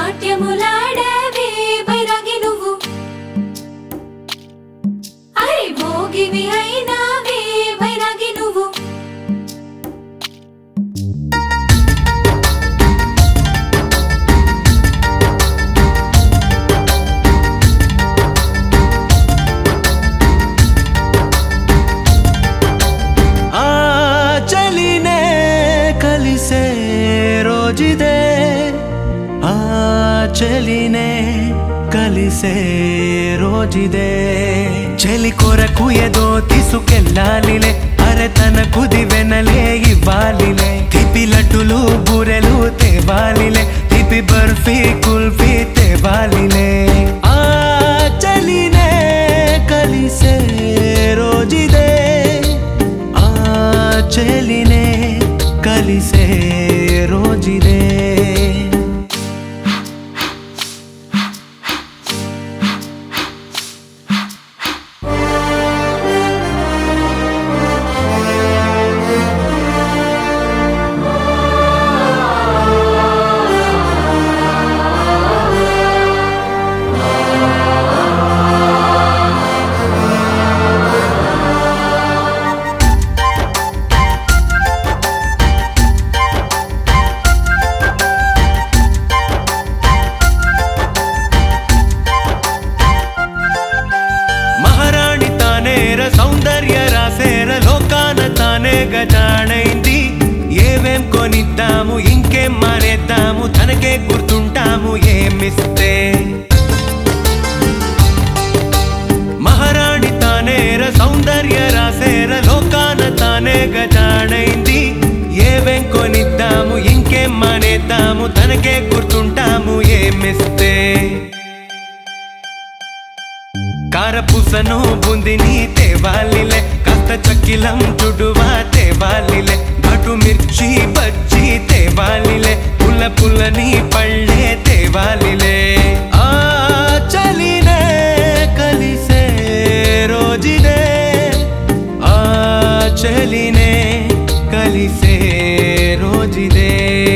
నాట్యములాడవే బైరాగి నువ్వు అరే భోగివి అయినావే బైరాగి నువ్వు చలినే కలిసే రోజుదే చలినే కలిసే రోజుదే చలి కొరకు ఏదో తీసుకెళ్ళాలిలే అరే తనకు దివెనలే ఇవ్వాలిలే తిపి లడ్డులు బూరెలు తేవాలిలే తిపి బర్ఫీ కుల్ఫీ తేవాలిలే చలినే కలిసే రోజుదే చలినే కలిసే రోజుదే సౌందర్య రాసేర లోకాన తానే గజాడైంది ఏవేం కొనిద్దాము ఇంకేం మానేద్దాము తనకే గుర్తుంటాము ఏమిస్తే మహారాణి తానేర సౌందర్య రాసేర లోకాన తానే గజాడైంది ఏవేం కొనిద్దాము ఇంకేం మానేద్దాము తనకే గుర్తుంటాము ఏమిస్తే కారపూసను బూందిని తేవాలిలే కాస్త చక్కిలం చుడువా తేవాలిలే ఘటు మిర్చి బజ్జీ తేవాలిలే పుల్ల పుల్లని పళ్ళే తేవాలిలే చలినే కలిసే రోజుదే చలినే కలిసే రోజుదే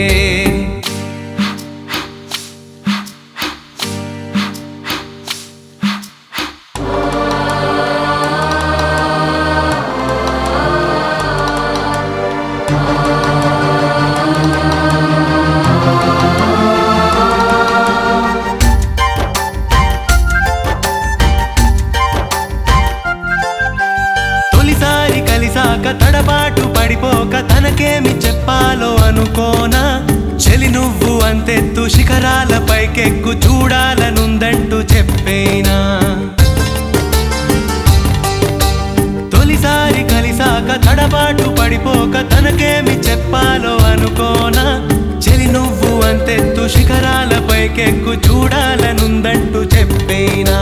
తడబాటు పడిపోక తనకేమి చెప్పాలో అనుకోనా చెలి నువ్వు అంతెత్తు శిఖరాల పైకెక్కు చూడాలనుందంటూ చెప్పేనా తొలిసారి కలిసాక తడబాటు పడిపోక తనకేమి చెప్పాలో అనుకోనా చెలి నువ్వు అంతెత్తు శిఖరాల పైకెక్కు చూడాలనుందంటూ చెప్పేనా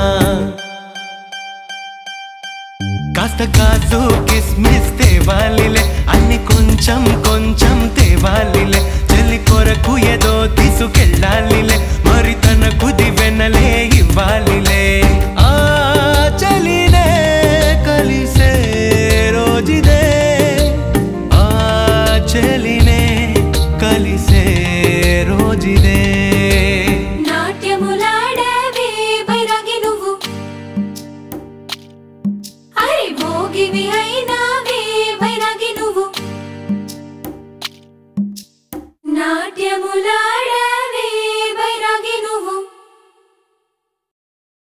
కాస్త కాజు కిస్మిస్ తేవాలిలే అన్ని కొంచెం కొంచెం తేవాలిలే చెల్లి కొరకు ఏదో తీసుకు